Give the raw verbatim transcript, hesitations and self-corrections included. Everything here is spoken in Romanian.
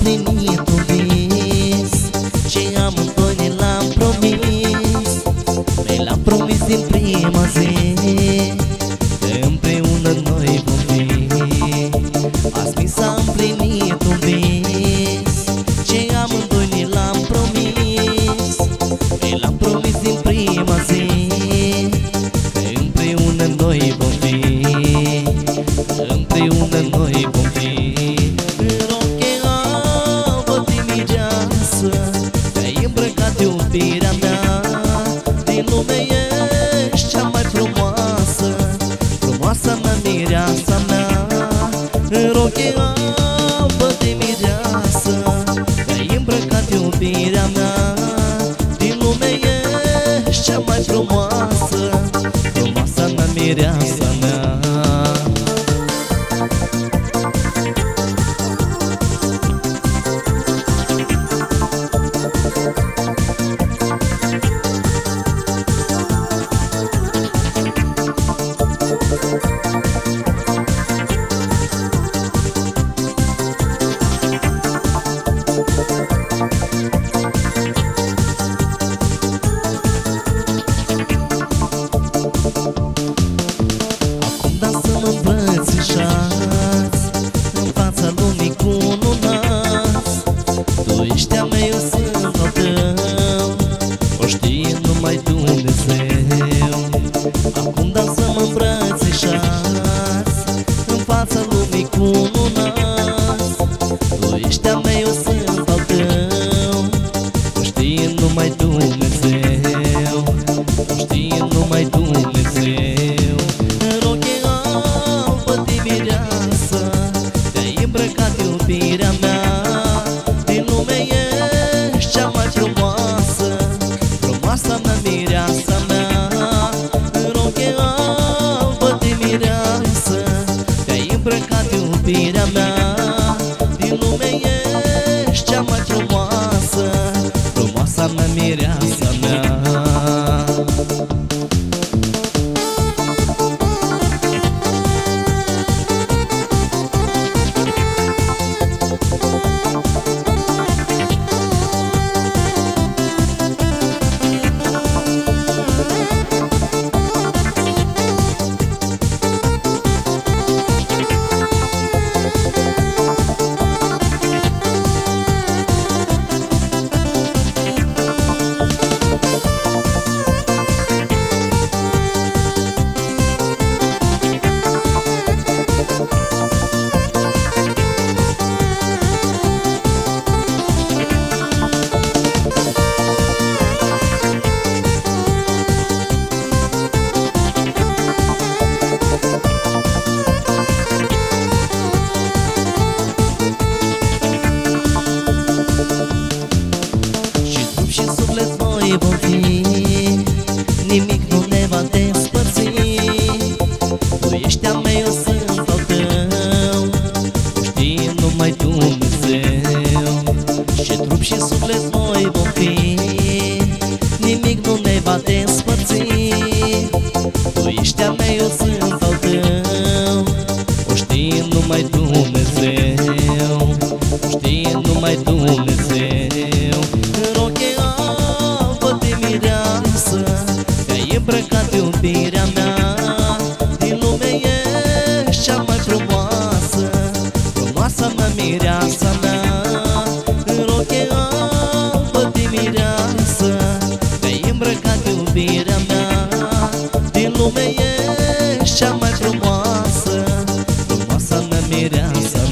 împlinit un vis ce amândoi ne l-am promis. Noi l-am promis din prima zi că împreună noi vom fi. Azi mi s-a împlinit un vis ce amândoi ne l-am promis. Noi l-am promis din prima zi că împreună noi vom fi. Împreună noi vom fi. Te-ai îmbrăcat iubirea mea, din lume ești cea mai frumoasă, frumoasa mea, mireasa mea. În roche albă de mireasă, te-ai îmbrăcat iubirea mea, din lume ești cea mai frumoasă, frumoasa mea, mireasa mea. În fața lumii cununați, tu ești a mea, eu sunt al tău, o știe numai Dumnezeu. Acum dansăm îmbrățișați, în fața lumii cununați, tu ești a mea, eu sunt al tău, o știe numai Dumnezeu, o știe numai Dumnezeu. Te-ai îmbrăcat iubirea mea, din lume ești cea mai frumoasă, frumoasa mea, mireasa mea. În roche albă de mireasă, te-ai îmbrăcat iubirea mea, din lume ești cea mai frumoasă, frumoasa mea, mireasa mea. Vom fi, nimic nu ne va despărți. Tu ești a mea, eu sunt al tău, o știe numai Dumnezeu. Și trup și suflet noi vom fi, nimic nu ne va despărți. Tu ești a mea, eu sunt al tău, o știe numai Dumnezeu, o știe numai Dumnezeu. În roche te-ai îmbrăcat iubirea mea, din lume ești cea mai frumoasă, frumoasa mea, mireasa mea. În roche albă de mireasă, te-ai îmbrăcat iubirea mea, din lume ești cea mai frumoasă, frumoasa mea, mireasa